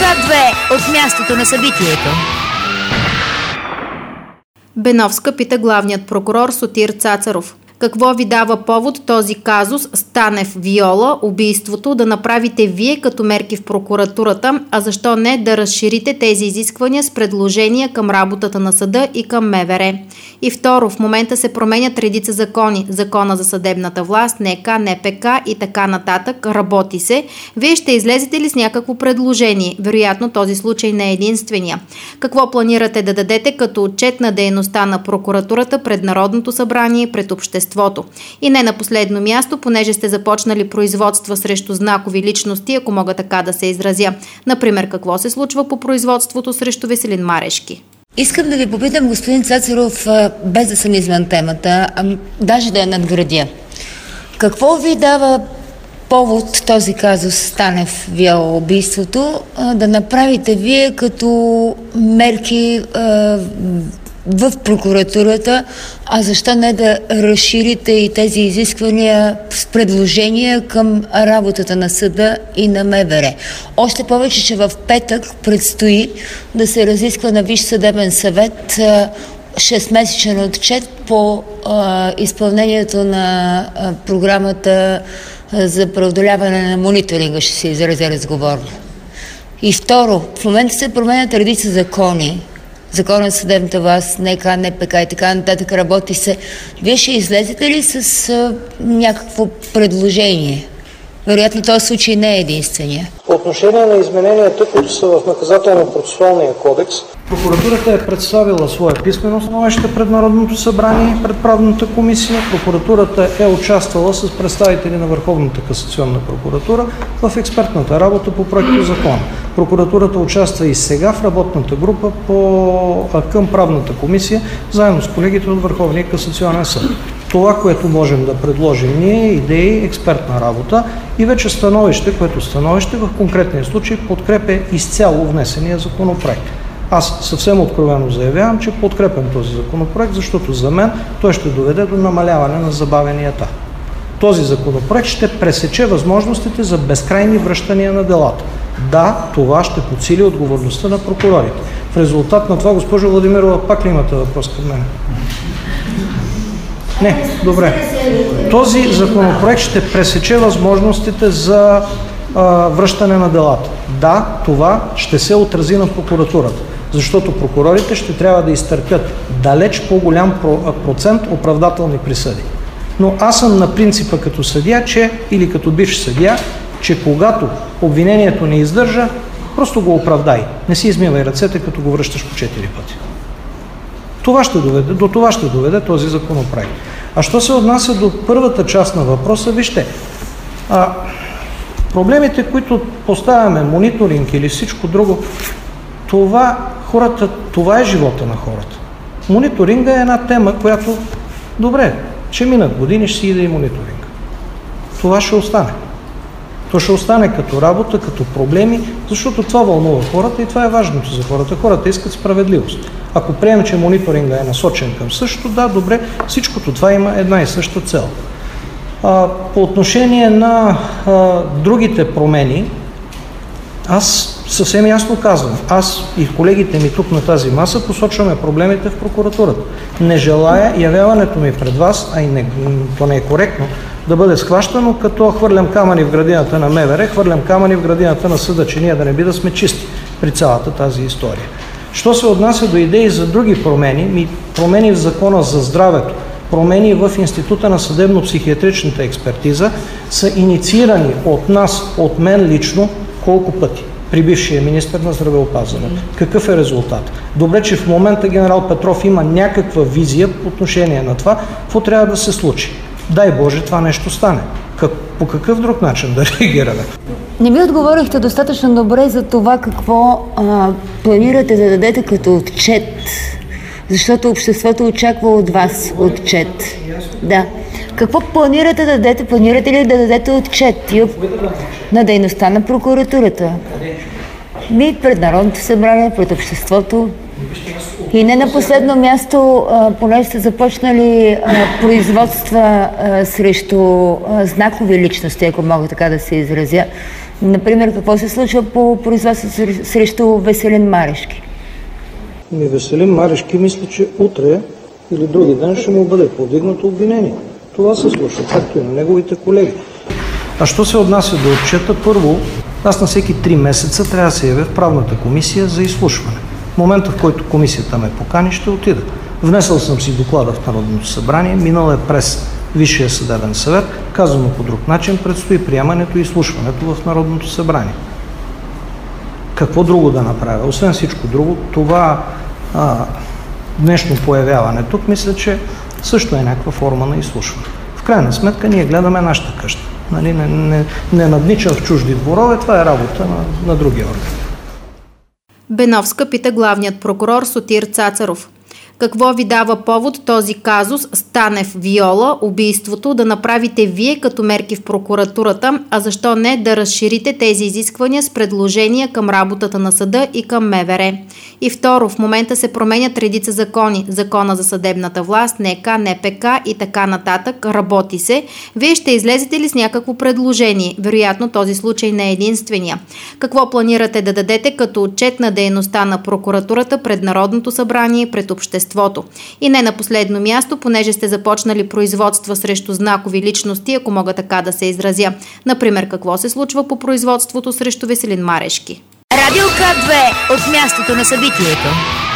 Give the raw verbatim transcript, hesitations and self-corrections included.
К две от мястото на събитието. Беновска пита главният прокурор Сотир Цацаров. Какво ви дава повод този казус Станев-Виола, убийството, да направите вие като мерки в прокуратурата, а защо не да разширите тези изисквания с предложения към работата на съда и към МВР? И второ, в момента се променят редица закони. Закона за съдебната власт, НК, НПК и така нататък. Работи се. Вие ще излезете ли с някакво предложение? Вероятно този случай не е единствения. Какво планирате да дадете като отчет на дейността на прокуратурата пред Народното събрание, пред обществото? И не на последно място, понеже сте започнали производства срещу знакови личности, ако мога така да се изразя. Например, какво се случва по производството срещу Веселин Марешки? Искам да ви попитам, господин Цацаров, без да съм извън темата, а даже да я надградя. Какво ви дава повод този казус Станев Виола убийството да направите вие като мерки в прокуратурата, а защо не да разширите и тези изисквания с предложения към работата на съда и на МВР? Още повече, че в петък предстои да се разисква на Висш съдебен съвет шестмесечен отчет по а, изпълнението на а, програмата а, за преодоляване на мониторинга, ще се изразя разговорно. И второ, в момента се променят редица закони. Закона за съдебната власт, НК, НПК и така нататък, работи се. Вие ще излезете ли с а, някакво предложение? Вероятно този случай не е единствения. По отношение на измененията, които са в наказателно-процесуалния кодекс, прокуратурата е представила своя писмено становище пред Народното събрание, пред правната комисия. Прокуратурата е участвала с представители на Върховната касационна прокуратура в експертната работа по проекто закон. Прокуратурата участва и сега в работната група по, към правната комисия, заедно с колегите от Върховния касационен съд. Това, което можем да предложим ние, е идеи, експертна работа и вече становище, което становище в конкретния случай подкрепя изцяло внесения законопроект. Аз съвсем откровено заявявам, че подкрепям този законопроект, защото за мен той ще доведе до намаляване на забавенията. Този законопроект ще пресече възможностите за безкрайни връщания на делата. Да, това ще подсили отговорността на прокурорите. В резултат на това, госпожо Владимирова, пак ли имате въпрос към мен? Не, добре. Този законопроект ще пресече възможностите за а, връщане на делата. Да, това ще се отрази на прокуратурата, защото прокурорите ще трябва да изтърпят далеч по-голям процент оправдателни присъди. Но аз съм на принципа като съдия, че, или като бивш съдия, че когато обвинението не издържа, просто го оправдай. Не си измивай ръцете, като го връщаш по четири пъти. Това ще доведе, до това ще доведе този законопроект. А що се отнася до първата част на въпроса, вижте, а, проблемите, които поставяме, мониторинг или всичко друго, това, хората, това е живота на хората. Мониторинга е една тема, която, добре, че минат години, ще си иде и мониторинг. Това ще остане. То ще остане като работа, като проблеми, защото това вълнува хората и това е важното за хората. Хората искат справедливост. Ако приемем, че мониторинга е насочен към същото, да, добре, всичкото това има една и съща цел. А, по отношение на а, другите промени, аз съвсем ясно казвам, аз и колегите ми тук на тази маса посочваме проблемите в прокуратурата. Не желая явяването ми пред вас, а и не, то не е коректно, да бъде схващано, като хвърлям камъни в градината на МВР, хвърлям камъни в градината на съда, че ние да не би да сме чисти при цялата тази история. Що се отнася до идеи за други промени, ми промени в Закона за здравето, промени в Института на съдебно-психиатричната експертиза са инициирани от нас, от мен лично, колко пъти при бившия министър на здравеопазването. Какъв е резултат? Добре, че в момента генерал Петров има някаква визия по отношение на това, какво трябва да се случи. Дай Боже, това нещо стане. Как, по какъв друг начин да реагираме? Не ми отговорихте достатъчно добре за това какво а, планирате да дадете като отчет, защото обществото очаква от вас отчет. Да. Какво планирате да дадете? Планирате ли да дадете отчет на дейността на прокуратурата? Ми пред Народното събрание, пред обществото. И не на последно място, понеже сте започнали производства срещу знакови личности, ако мога така да се изразя. Например, какво се случва по производство срещу Веселин Марешки? Ми Веселин Марешки мисля, че утре или други ден ще му бъде повдигнато обвинение. Това се случва, както и на неговите колеги. А що се отнася до отчета, първо, аз на всеки три месеца трябва да се явя в правната комисия за изслушване. В момента, в който комисията ме покани, ще отида. Внесъл съм си доклада в Народното събрание, минал е през Висшия съдебен съвет, казано по друг начин, предстои приемането и изслушването в Народното събрание. Какво друго да направя? Освен всичко друго, това а, днешно появяване тук, мисля, че също е някаква форма на изслушване. В крайна сметка ние гледаме нашата къща. Нали, не, не, не надничам в чужди дворове, това е работа на, на други органи. Беновска пита главният прокурор Сотир Цацаров. Какво ви дава повод този казус Станев Виола, убийството, да направите вие като мерки в прокуратурата, а защо не да разширите тези изисквания с предложения към работата на съда и към МВР? И второ, в момента се променят редица закони, закона за съдебната власт, НК, НПК и така нататък, работи се. Вие ще излезете ли с някакво предложение? Вероятно този случай не е единствения. Какво планирате да дадете като отчет на дейността на прокуратурата пред Народното събрание, пред обществото? И не на последно място, понеже сте започнали производства срещу знакови личности, ако мога така да се изразя. Например, какво се случва по производството срещу Веселин Марешки? Радио К две от мястото на събитието.